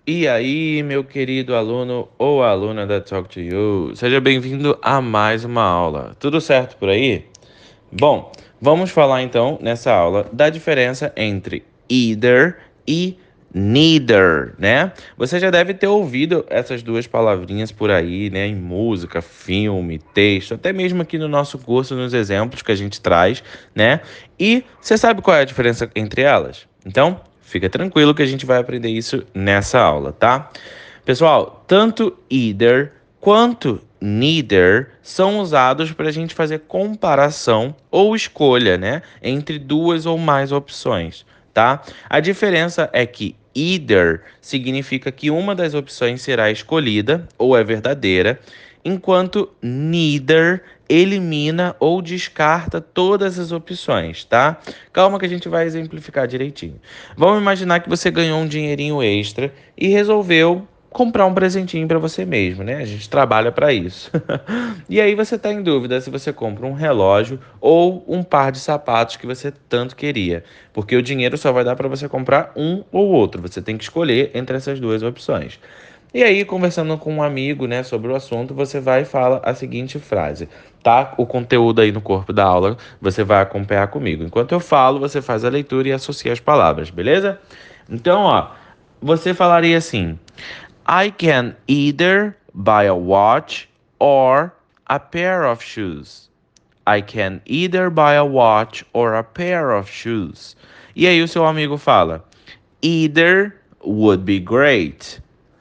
E aí, meu querido aluno ou aluna da Talk to You, seja bem-vindo a mais uma aula. Tudo certo por aí? Bom, vamos falar então nessa aula da diferença entre either e neither, né? Você já deve ter ouvido essas duas palavrinhas por aí, né? Em música, filme, texto, até mesmo aqui no nosso curso, nos exemplos que a gente traz, né? E você sabe qual é a diferença entre elas? Então, fica tranquilo que a gente vai aprender isso nessa aula, tá? Pessoal, tanto either quanto neither são usados para a gente fazer comparação ou escolha, né, entre duas ou mais opções, tá? A diferença é que either significa que uma das opções será escolhida ou é verdadeira, enquanto neither elimina ou descarta todas as opções, tá? Calma que a gente vai exemplificar direitinho. Vamos imaginar que você ganhou um dinheirinho extra e resolveu comprar um presentinho para você mesmo, né? A gente trabalha para isso. E aí você está em dúvida se você compra um relógio ou um par de sapatos que você tanto queria, porque o dinheiro só vai dar para você comprar um ou outro. Você tem que escolher entre essas duas opções. E aí, conversando com um amigo, né, sobre o assunto, você vai e fala a seguinte frase, tá? O conteúdo aí no corpo da aula, você vai acompanhar comigo. Enquanto eu falo, você faz a leitura e associa as palavras, beleza? Então, ó, você falaria assim: I can either buy a watch or a pair of shoes. I can either buy a watch or a pair of shoes. E aí o seu amigo fala: Either would be great.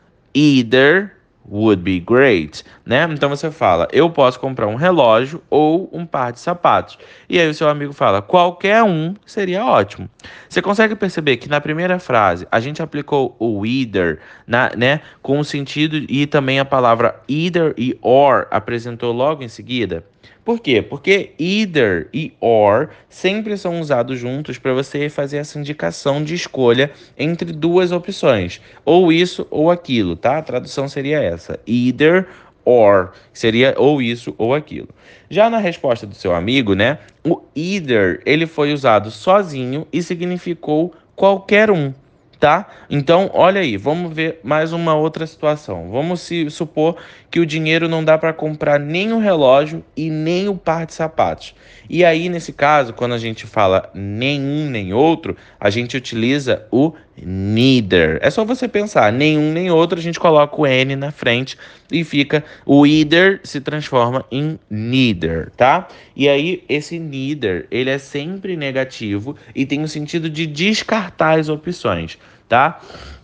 Either would be great, né? Então você fala, eu posso comprar um relógio ou um par de sapatos. E aí o seu amigo fala, qualquer um seria ótimo. Você consegue perceber que na primeira frase a gente aplicou o either, né, com o sentido e também a palavra either e or apresentou logo em seguida? Por quê? Porque either e or sempre são usados juntos para você fazer essa indicação de escolha entre duas opções, ou isso ou aquilo, tá? A tradução seria essa: either or, seria ou isso ou aquilo. Já na resposta do seu amigo, né? O either, ele foi usado sozinho e significou qualquer um, tá? Então, olha aí, vamos ver mais uma outra situação. Vamos se supor que o dinheiro não dá para comprar nem o relógio e nem o par de sapatos. E aí, nesse caso, quando a gente fala nenhum nem outro, a gente utiliza o neither. É só você pensar, nenhum nem outro, a gente coloca o N na frente e fica o either se transforma em neither, tá? E aí esse neither, ele é sempre negativo e tem o sentido de descartar as opções, tá?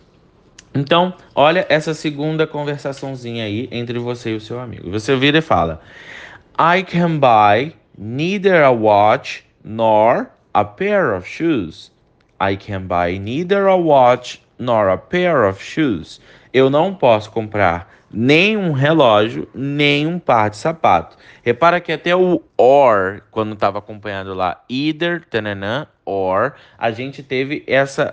Então, olha essa segunda conversaçãozinha aí entre você e o seu amigo. Você vira e fala: I can buy neither a watch nor a pair of shoes. I can buy neither a watch nor a pair of shoes. Eu não posso comprar nem um relógio, nem um par de sapato. Repara que até o or, quando estava acompanhado lá, either, tananã, or, a gente teve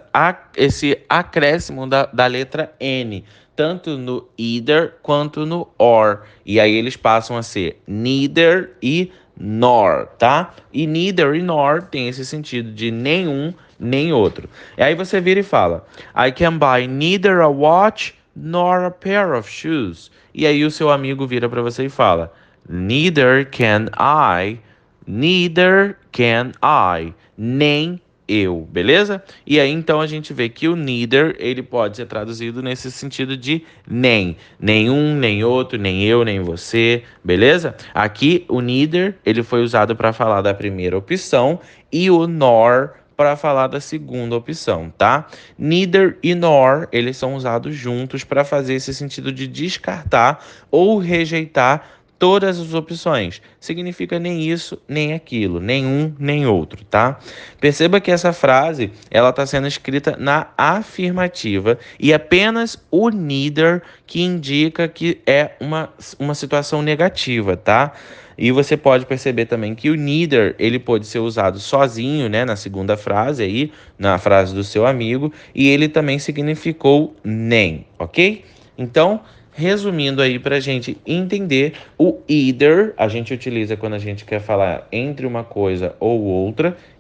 esse acréscimo da letra N, tanto no either quanto no or. E aí eles passam a ser neither e nor, tá? E neither e nor tem esse sentido de nenhum nem outro. E aí você vira e fala: I can buy neither a watch nor a pair of shoes. E aí o seu amigo vira para você e fala: Neither can I, neither can I, nem eu, beleza? E aí então a gente vê que o neither, ele pode ser traduzido nesse sentido de nem, nenhum, nem outro, nem eu, nem você, beleza? Aqui o neither, ele foi usado para falar da primeira opção e o nor para falar da segunda opção, tá? Neither e nor, eles são usados juntos para fazer esse sentido de descartar ou rejeitar todas as opções. Significa nem isso, nem aquilo, nem um, nem outro, tá? Perceba que essa frase, ela está sendo escrita na afirmativa e apenas o neither que indica que é uma situação negativa, tá? E você pode perceber também que o neither, ele pode ser usado sozinho, né, na segunda frase aí, na frase do seu amigo, e ele também significou nem, ok? Então, resumindo aí para a gente entender, o either a gente utiliza quando a gente quer falar entre uma coisa ou outra,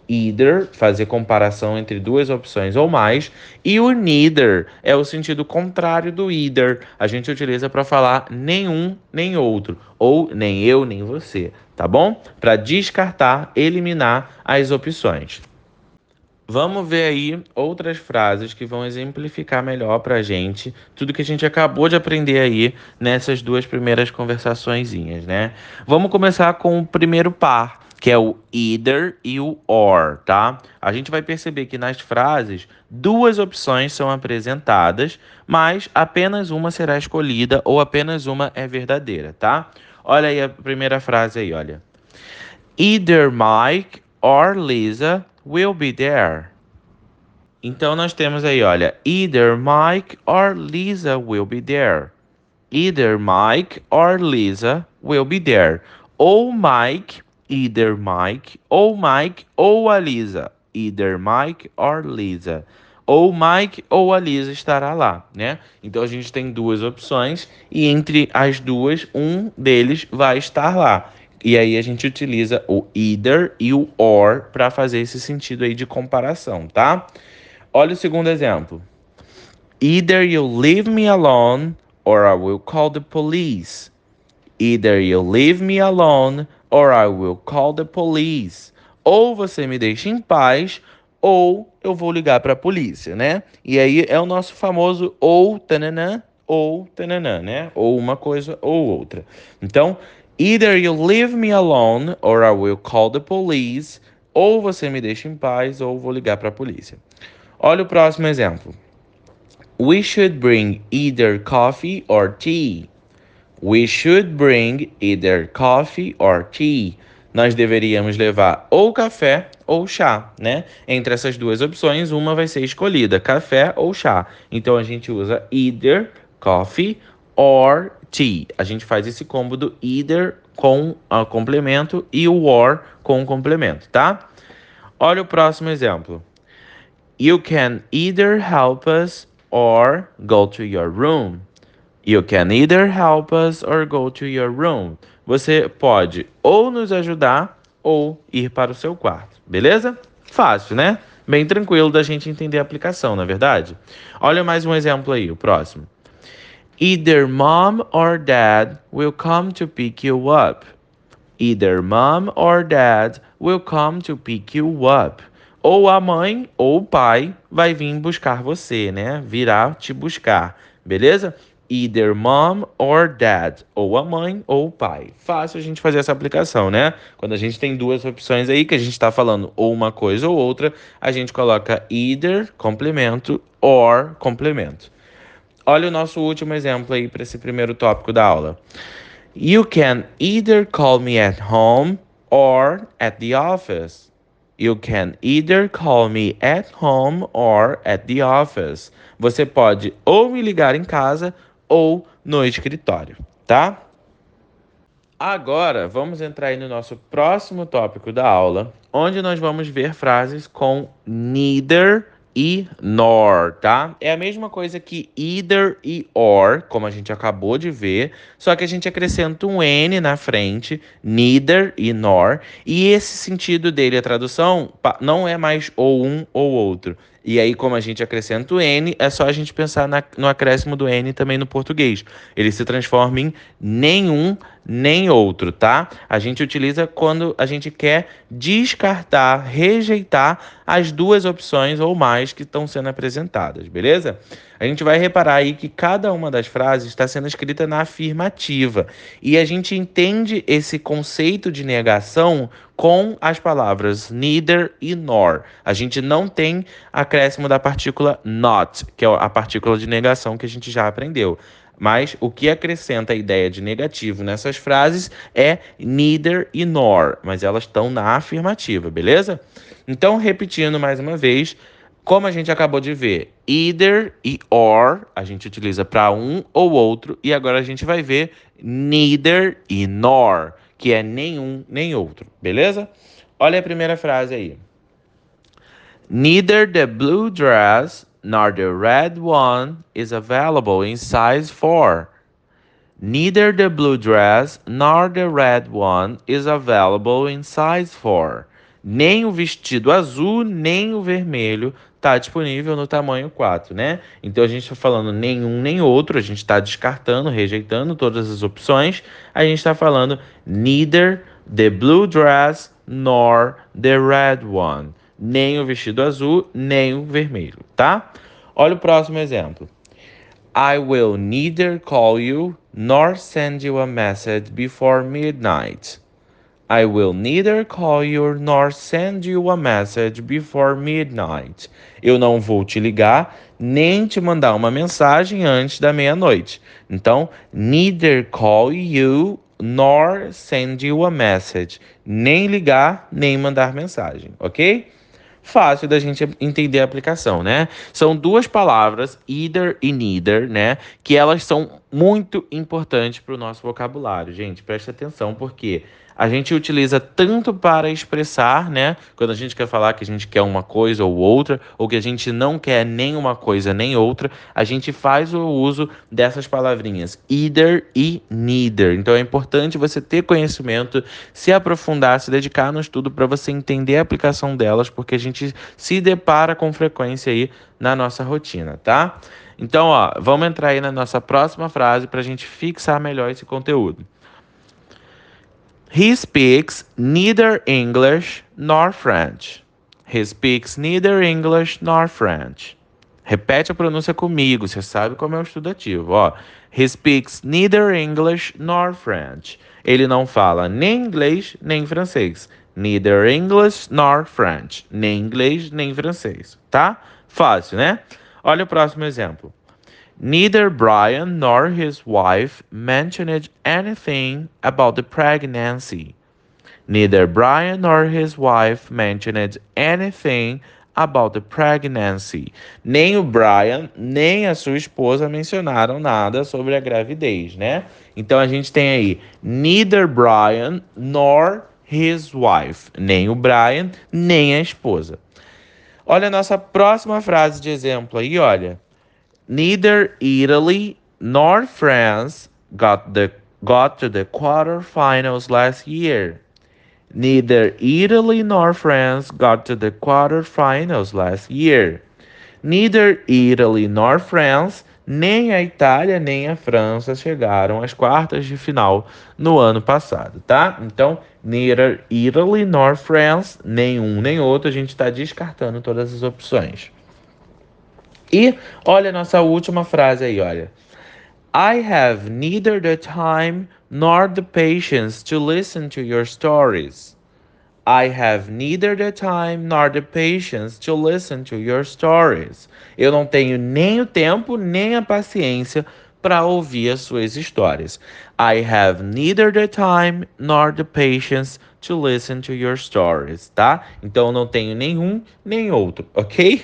either, fazer comparação entre duas opções ou mais, e o neither é o sentido contrário do either. A gente utiliza para falar nenhum nem outro, ou nem eu nem você, tá bom? Para descartar, eliminar as opções. Vamos ver aí outras frases que vão exemplificar melhor pra gente tudo que a gente acabou de aprender aí nessas duas primeiras conversaçõezinhas, né? Vamos começar com o primeiro par, que é o either e o or, tá? A gente vai perceber que nas frases duas opções são apresentadas, mas apenas uma será escolhida ou apenas uma é verdadeira, tá? Olha aí a primeira frase aí, olha. Either Mike or Lisa will be there. Então nós temos aí, olha, either Mike or Lisa will be there. Either Mike or Lisa will be there. Ou Mike, either Mike, ou a Lisa. Either Mike or Lisa. Ou Mike ou a Lisa estará lá, né? Então a gente tem duas opções e entre as duas, um deles vai estar lá. E aí a gente utiliza o either e o or para fazer esse sentido aí de comparação, tá? Olha o segundo exemplo. Either you leave me alone or I will call the police. Either you leave me alone or I will call the police. Ou você me deixa em paz ou eu vou ligar para a polícia, né? E aí é o nosso famoso ou tananã, né? Ou uma coisa ou outra. Então, either you leave me alone or I will call the police. Ou você me deixa em paz ou eu vou ligar para a polícia. Olha o próximo exemplo. We should bring either coffee or tea. We should bring either coffee or tea. Nós deveríamos levar ou café ou chá, né? Entre essas duas opções, uma vai ser escolhida, café ou chá. Então a gente usa either coffee or tea. A gente faz esse combo do either com o complemento e o or com o complemento, tá? Olha o próximo exemplo. You can either help us or go to your room. You can either help us or go to your room. Você pode ou nos ajudar ou ir para o seu quarto, beleza? Fácil, né? Bem tranquilo da gente entender a aplicação, na é verdade? Olha mais um exemplo aí, o próximo. Either mom or dad will come to pick you up. Either mom or dad will come to pick you up. Ou a mãe ou o pai vai vir buscar você, né? Virá te buscar, beleza? Either mom or dad. Ou a mãe ou o pai. Fácil a gente fazer essa aplicação, né? Quando a gente tem duas opções aí, que a gente está falando ou uma coisa ou outra, a gente coloca either, complemento, or, complemento. Olha o nosso último exemplo aí para esse primeiro tópico da aula. You can either call me at home or at the office. You can either call me at home or at the office. Você pode ou me ligar em casa ou no escritório, tá? Agora, vamos entrar aí no nosso próximo tópico da aula, onde nós vamos ver frases com neither e nor, tá? É a mesma coisa que either e or, como a gente acabou de ver, só que a gente acrescenta um N na frente, neither e nor, e esse sentido dele, a tradução, não é mais ou um ou outro. E aí, como a gente acrescenta o N, é só a gente pensar no acréscimo do N também no português. Ele se transforma em nenhum nem outro, tá? A gente utiliza quando a gente quer descartar, rejeitar as duas opções ou mais que estão sendo apresentadas, beleza? A gente vai reparar aí que cada uma das frases está sendo escrita na afirmativa. E a gente entende esse conceito de negação com as palavras neither e nor. A gente não tem acréscimo da partícula not, que é a partícula de negação que a gente já aprendeu. Mas o que acrescenta a ideia de negativo nessas frases é neither e nor, mas elas estão na afirmativa, beleza? Então, repetindo mais uma vez, como a gente acabou de ver, either e or a gente utiliza para um ou outro, e agora a gente vai ver neither e nor, que é nenhum nem outro, beleza? Olha a primeira frase aí. Neither the blue dress nor the red one is available in size 4. Neither the blue dress nor the red one is available in size 4. Nem o vestido azul, nem o vermelho está disponível no tamanho 4, né? Então a gente está falando nenhum nem outro, a gente está descartando, rejeitando todas as opções. A gente está falando neither the blue dress nor the red one. Nem o vestido azul, nem o vermelho, tá? Olha o próximo exemplo. I will neither call you nor send you a message before midnight. I will neither call you nor send you a message before midnight. Eu não vou te ligar nem te mandar uma mensagem antes da meia-noite. Então, neither call you nor send you a message. Nem ligar, nem mandar mensagem, ok? Fácil da gente entender a aplicação, né? São duas palavras, either e neither, né? Que elas são muito importantes para o nosso vocabulário. Gente, preste atenção, porque a gente utiliza tanto para expressar, né? Quando a gente quer falar que a gente quer uma coisa ou outra, ou que a gente não quer nem uma coisa nem outra, a gente faz o uso dessas palavrinhas, either e neither. Então é importante você ter conhecimento, se aprofundar, se dedicar no estudo para você entender a aplicação delas, porque a gente se depara com frequência aí na nossa rotina, tá? Então, ó, vamos entrar aí na nossa próxima frase para a gente fixar melhor esse conteúdo. He speaks neither English nor French. He speaks neither English nor French. Repete a pronúncia comigo, você sabe como é o estudativo, ó. He speaks neither English nor French. Ele não fala nem inglês nem francês. Neither English nor French. Nem inglês nem francês, tá? Fácil, né? Olha o próximo exemplo. Neither Brian nor his wife mentioned anything about the pregnancy. Neither Brian nor his wife mentioned anything about the pregnancy. Nem o Brian, nem a sua esposa mencionaram nada sobre a gravidez, né? Então a gente tem aí neither Brian nor his wife. Nem o Brian, nem a esposa. Olha a nossa próxima frase de exemplo aí, olha. Neither Italy nor France got to the quarterfinals last year. Neither Italy nor France got to the quarterfinals last year. Neither Italy nor France, nem a Itália nem a França chegaram às quartas de final no ano passado, tá? Então, neither Italy nor France, nenhum nem outro, a gente está descartando todas as opções. E olha a nossa última frase aí, olha. I have neither the time nor the patience to listen to your stories. I have neither the time nor the patience to listen to your stories. Eu não tenho nem o tempo nem a paciência para ouvir as suas histórias. I have neither the time nor the patience to listen to your stories, tá? Então eu não tenho nenhum nem outro, ok?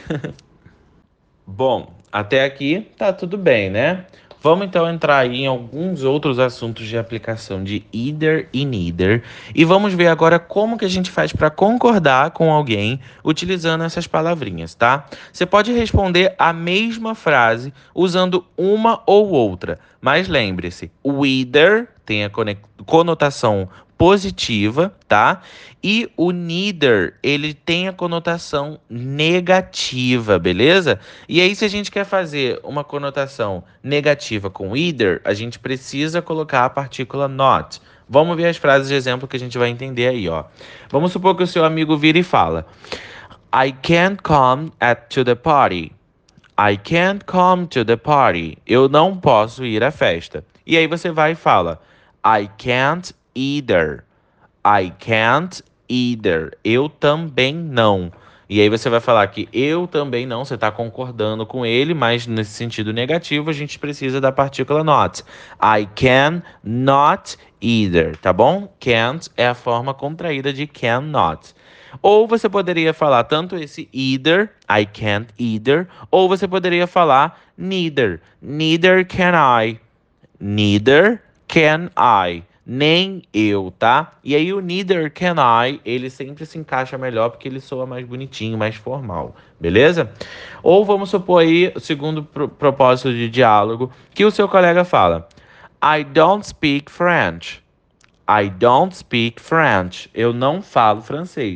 Bom, até aqui tá tudo bem, né? Vamos então entrar aí em alguns outros assuntos de aplicação de either e neither e vamos ver agora como que a gente faz para concordar com alguém utilizando essas palavrinhas, tá? Você pode responder a mesma frase usando uma ou outra, mas lembre-se, o either tem a conotação positiva, tá? E o neither, ele tem a conotação negativa, beleza? E aí, se a gente quer fazer uma conotação negativa com either, a gente precisa colocar a partícula not. Vamos ver as frases de exemplo que a gente vai entender aí, ó. Vamos supor que o seu amigo vira e fala: I can't come to the party. I can't come to the party. Eu não posso ir à festa. E aí você vai e fala: I can't either. I can't either. Eu também não. E aí você vai falar que eu também não, você está concordando com ele, mas nesse sentido negativo a gente precisa da partícula not. I can not either, tá bom? Can't é a forma contraída de cannot. Ou você poderia falar tanto esse either, I can't either, ou você poderia falar neither. Neither can I. Neither can I. Nem eu, tá? E aí o neither can I, ele sempre se encaixa melhor porque ele soa mais bonitinho, mais formal, beleza? Ou vamos supor aí, o segundo propósito de diálogo, que o seu colega fala: I don't speak French. I don't speak French. Eu não falo francês.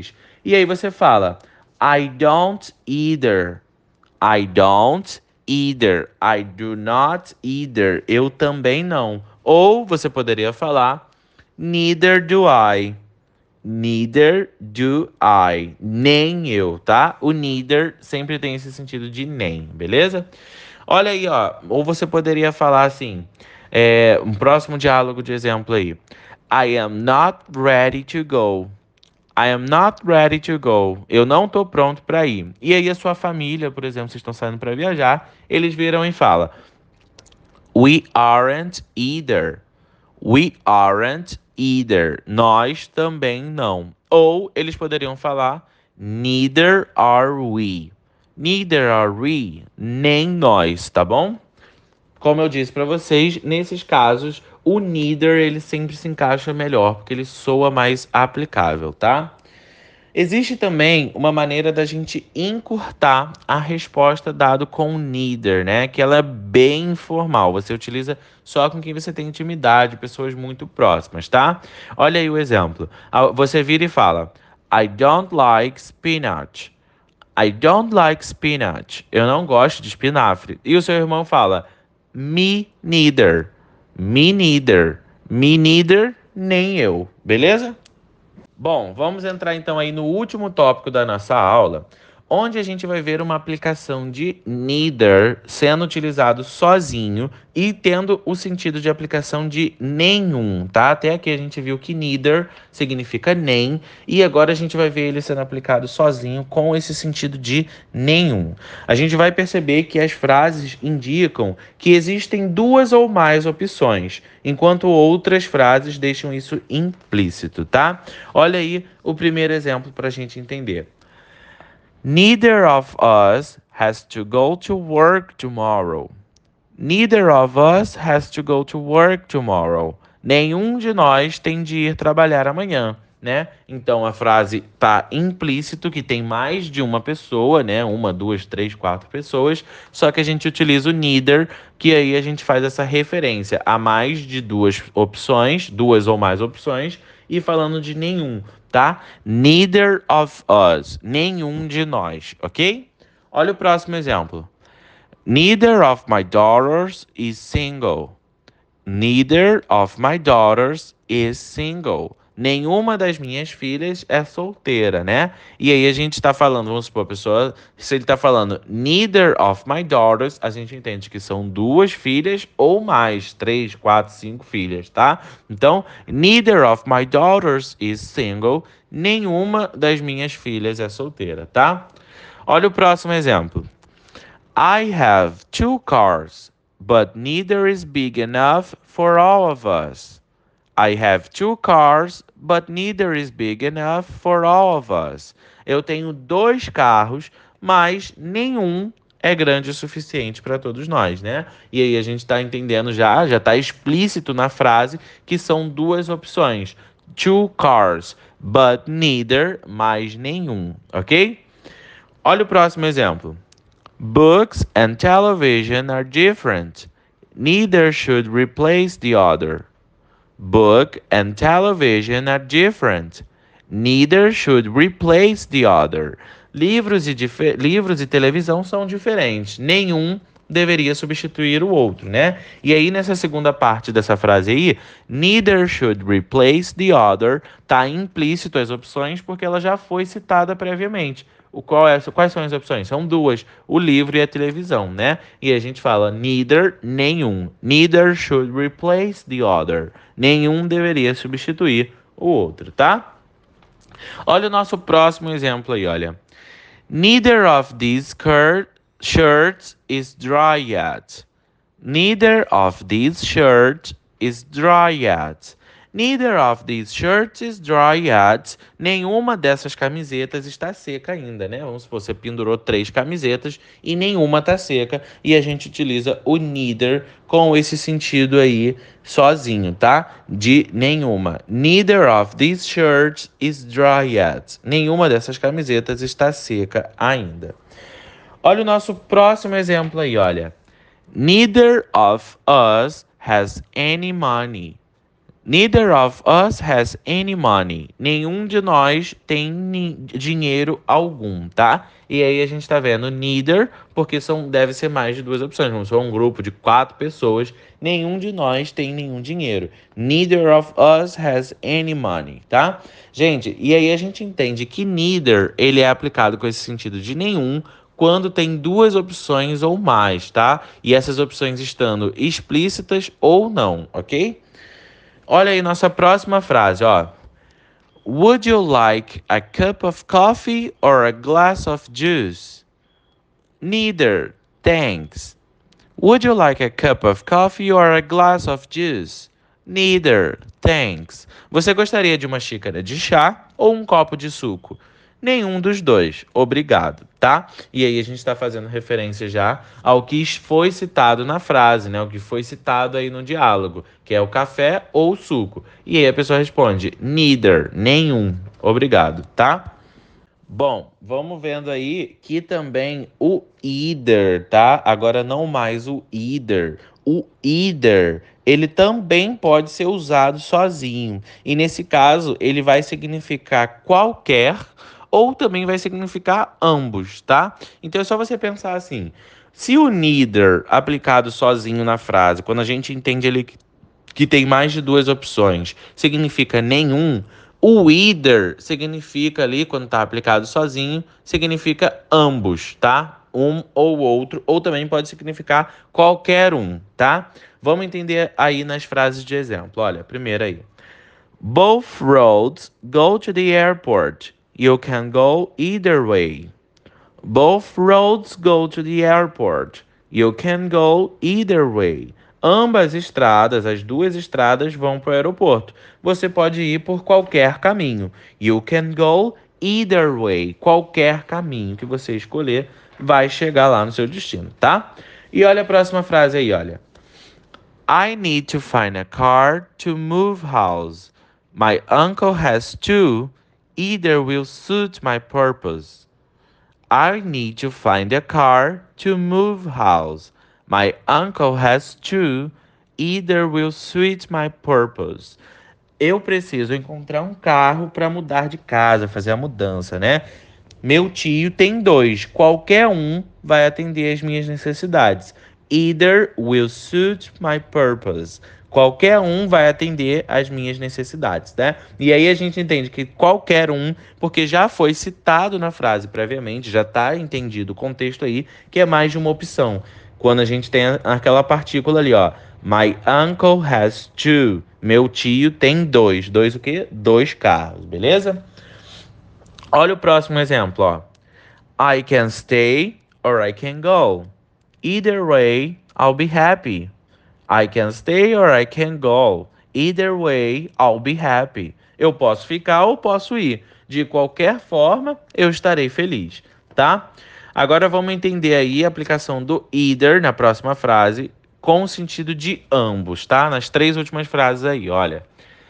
E aí você fala, I don't either. I don't either. I do not either. Eu também não. Ou você poderia falar, neither do I. Neither do I. Nem eu, tá? O neither sempre tem esse sentido de nem, beleza? Olha aí, ó. Ou você poderia falar assim, um próximo diálogo de exemplo aí. I am not ready to go. I am not ready to go. Eu não tô pronto para ir. E aí a sua família, por exemplo, vocês estão saindo para viajar, eles viram e falam: We aren't either. We aren't either. Nós também não. Ou eles poderiam falar neither are we. Neither are we. Nem nós, tá bom? Como eu disse para vocês, nesses casos, o neither ele sempre se encaixa melhor, porque ele soa mais aplicável, tá? Existe também uma maneira da gente encurtar a resposta dado com neither, né? Que ela é bem informal. Você utiliza só com quem você tem intimidade, pessoas muito próximas, tá? Olha aí o exemplo. Você vira e fala: I don't like spinach. I don't like spinach. Eu não gosto de espinafre. E o seu irmão fala: Me neither. Me neither. Me neither, nem eu. Beleza? Bom, vamos entrar então aí no último tópico da nossa aula, onde a gente vai ver uma aplicação de neither sendo utilizado sozinho e tendo o sentido de aplicação de nenhum, tá? Até aqui a gente viu que neither significa nem e agora a gente vai ver ele sendo aplicado sozinho com esse sentido de nenhum. A gente vai perceber que as frases indicam que existem duas ou mais opções, enquanto outras frases deixam isso implícito, tá? Olha aí o primeiro exemplo para a gente entender. Neither of us has to go to work tomorrow. Neither of us has to go to work tomorrow. Nenhum de nós tem de ir trabalhar amanhã, né? Então a frase tá implícito que tem mais de uma pessoa, né? Uma, duas, três, quatro pessoas. Só que a gente utiliza o neither, que aí a gente faz essa referência a mais de duas opções, duas ou mais opções, e falando de nenhum, tá? Neither of us, nenhum de nós, ok? Olha o próximo exemplo. Neither of my daughters is single. Neither of my daughters is single. Nenhuma das minhas filhas é solteira, né? E aí a gente está falando, vamos supor, a pessoa, se ele está falando neither of my daughters, a gente entende que são duas filhas ou mais, três, quatro, cinco filhas, tá? Então, neither of my daughters is single. Nenhuma das minhas filhas é solteira, tá? Olha o próximo exemplo. I have two cars, but neither is big enough for all of us. I have two cars, but neither is big enough for all of us. Eu tenho dois carros, mas nenhum é grande o suficiente para todos nós, né? E aí a gente está entendendo já está explícito na frase que são duas opções. Two cars, but neither, mais nenhum, ok? Olha o próximo exemplo. Books and television are different. Neither should replace the other. Book and television are different. Neither should replace the other. Livros e televisão são diferentes. Nenhum deveria substituir o outro, né? E aí, nessa segunda parte dessa frase aí, neither should replace the other, tá implícito as opções porque ela já foi citada previamente. Quais são as opções? São duas, o livro e a televisão, né? E a gente fala neither, nenhum. Neither should replace the other. Nenhum deveria substituir o outro, tá? Olha o nosso próximo exemplo aí, olha. Neither of these shirts is dry yet. Neither of these shirts is dry yet. Neither of these shirts is dry yet. Nenhuma dessas camisetas está seca ainda, né? Vamos supor, você pendurou 3 camisetas e nenhuma está seca. E a gente utiliza o neither com esse sentido aí sozinho, tá? De nenhuma. Neither of these shirts is dry yet. Nenhuma dessas camisetas está seca ainda. Olha o nosso próximo exemplo aí, olha. Neither of us has any money. Neither of us has any money. Nenhum de nós tem dinheiro algum, tá? E aí a gente tá vendo neither, porque deve ser mais de duas opções. Vamos for um grupo de 4 pessoas, nenhum de nós tem nenhum dinheiro. Neither of us has any money, tá? Gente, e aí a gente entende que neither, ele é aplicado com esse sentido de nenhum, quando tem duas opções ou mais, tá? E essas opções estando explícitas ou não, ok? Olha aí nossa próxima frase, ó. Would you like a cup of coffee or a glass of juice? Neither, thanks. Would you like a cup of coffee or a glass of juice? Neither, thanks. Você gostaria de uma xícara de chá ou um copo de suco? Nenhum dos dois, obrigado, tá? E aí a gente está fazendo referência já ao que foi citado na frase, né? O que foi citado aí no diálogo, que é o café ou o suco. E aí a pessoa responde, neither, nenhum, obrigado, tá? Bom, vamos vendo aí que também o either, tá? Agora não mais o either. O either, ele também pode ser usado sozinho. E nesse caso, ele vai significar qualquer ou também vai significar ambos, tá? Então é só você pensar assim: se o neither aplicado sozinho na frase, quando a gente entende ele que tem mais de duas opções, significa nenhum. O either significa ali, quando está aplicado sozinho, significa ambos, tá? Um ou outro, ou também pode significar qualquer um, tá? Vamos entender aí nas frases de exemplo. Olha, primeiro aí. Both roads go to the airport. You can go either way. Both roads go to the airport. You can go either way. Ambas estradas, as duas estradas, vão para o aeroporto. Você pode ir por qualquer caminho. You can go either way. Qualquer caminho que você escolher vai chegar lá no seu destino, tá? E olha a próxima frase aí, olha. I need to find a car to move house. My uncle has two. Either will suit my purpose. I need to find a car to move house. My uncle has two. Either will suit my purpose. Eu preciso encontrar um carro para mudar de casa, fazer a mudança, né? Meu tio tem dois. Qualquer um vai atender às minhas necessidades. Either will suit my purpose. Qualquer um vai atender às minhas necessidades, né? E aí a gente entende que qualquer um, porque já foi citado na frase previamente, já está entendido o contexto aí, que é mais de uma opção. Quando a gente tem aquela partícula ali, ó. My uncle has two. Meu tio tem dois. Dois o quê? Dois carros, beleza? Olha o próximo exemplo, ó. I can stay or I can go. Either way, I'll be happy. I can stay or I can go. Either way, I'll be happy. Eu posso ficar ou posso ir. De qualquer forma, eu estarei feliz, tá? Agora vamos entender aí a aplicação do either na próxima frase com o sentido de ambos, tá? Nas três últimas frases aí, olha.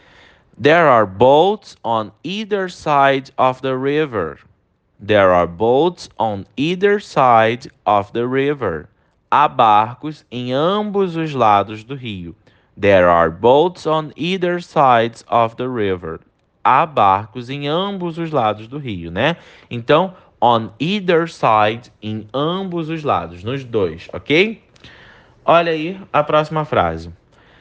There are boats on either side of the river. There are boats on either side of the river. Há barcos em ambos os lados do rio. There are boats on either sides of the river. Há barcos em ambos os lados do rio, né? Então, on either side, em ambos os lados, nos dois, ok? Olha aí a próxima frase.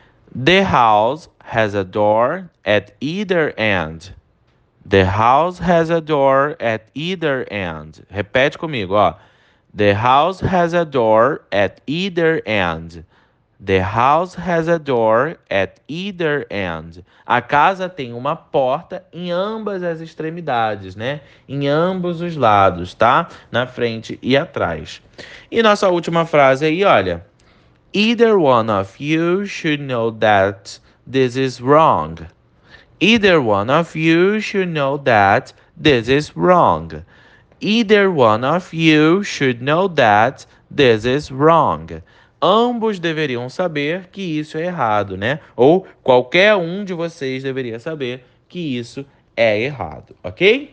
The house has a door at either end. The house has a door at either end. Repete comigo, ó. The house has a door at either end. The house has a door at either end. A casa tem uma porta em ambas as extremidades, né? Em ambos os lados, tá? Na frente e atrás. E nossa última frase aí, olha. Either one of you should know that this is wrong. Either one of you should know that this is wrong. Either one of you should know that this is wrong. Ambos deveriam saber que isso é errado, né? Ou qualquer um de vocês deveria saber que isso é errado, ok?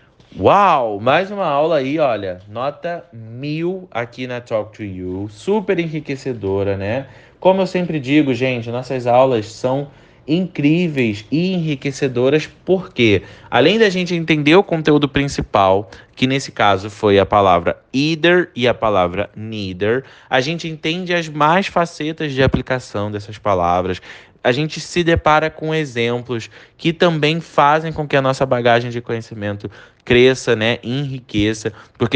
Uau! Mais uma aula aí, olha. Nota 1000 aqui na Talk to You. Super enriquecedora, né? Como eu sempre digo, gente, nossas aulas são incríveis e enriquecedoras, porque além da gente entender o conteúdo principal, que nesse caso foi a palavra either e a palavra neither, a gente entende as mais facetas de aplicação dessas palavras. A gente se depara com exemplos que também fazem com que a nossa bagagem de conhecimento cresça, né, enriqueça, porque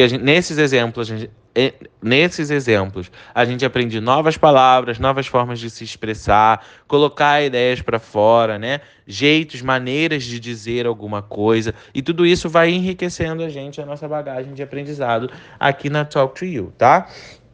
nesses exemplos, a gente aprende novas palavras, novas formas de se expressar, colocar ideias para fora, né? Jeitos, maneiras de dizer alguma coisa, e tudo isso vai enriquecendo a gente, a nossa bagagem de aprendizado aqui na Talk to You, tá?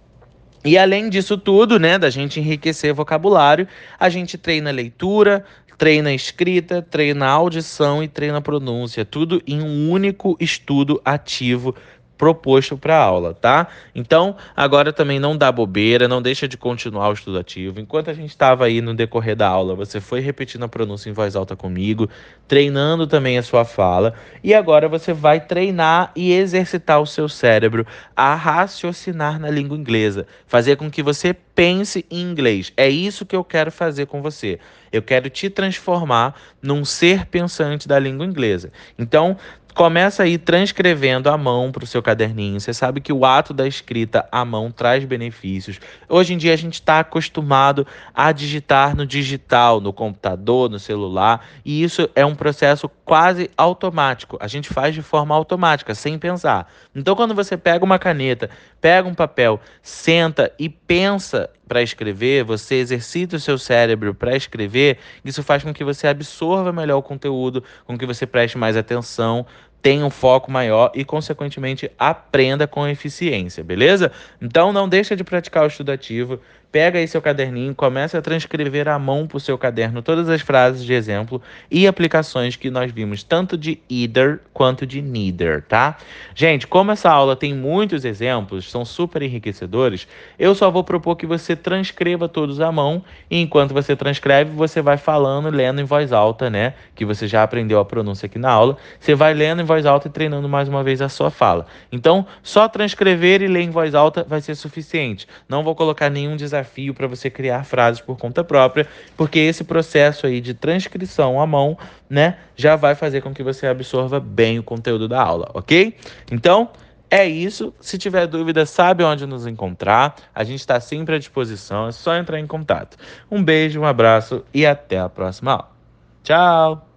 E além disso tudo, né, da gente enriquecer vocabulário, a gente treina leitura, treina escrita, treina audição e treina pronúncia, tudo em um único estudo ativo proposto para a aula, tá? Então, agora também não dá bobeira, não deixa de continuar o estudo ativo. Enquanto a gente estava aí no decorrer da aula, você foi repetindo a pronúncia em voz alta comigo, treinando também a sua fala, e agora você vai treinar e exercitar o seu cérebro a raciocinar na língua inglesa, fazer com que você pense em inglês. É isso que eu quero fazer com você. Eu quero te transformar num ser pensante da língua inglesa. Então, começa aí transcrevendo à mão para o seu caderninho. Você sabe que o ato da escrita à mão traz benefícios. Hoje em dia a gente está acostumado a digitar no digital, no computador, no celular, e isso é um processo quase automático. A gente faz de forma automática, sem pensar. Então, quando você pega uma caneta, pega um papel, senta e pensa para escrever, você exercita o seu cérebro para escrever, isso faz com que você absorva melhor o conteúdo, com que você preste mais atenção, tenha um foco maior e, consequentemente, aprenda com eficiência, beleza? Então, não deixa de praticar o estudo ativo, pega aí seu caderninho, começa a transcrever à mão para o seu caderno todas as frases de exemplo e aplicações que nós vimos, tanto de either quanto de neither, tá? Gente, como essa aula tem muitos exemplos, são super enriquecedores, eu só vou propor que você transcreva todos à mão e enquanto você transcreve, você vai falando, lendo em voz alta, né? Que você já aprendeu a pronúncia aqui na aula. Você vai lendo em voz alta e treinando mais uma vez a sua fala. Então, só transcrever e ler em voz alta vai ser suficiente. Não vou colocar nenhum desafio para você criar frases por conta própria, porque esse processo aí de transcrição à mão, né, já vai fazer com que você absorva bem o conteúdo da aula, ok? Então, é isso. Se tiver dúvida, sabe onde nos encontrar. A gente está sempre à disposição. É só entrar em contato. Um beijo, um abraço e até a próxima aula. Tchau!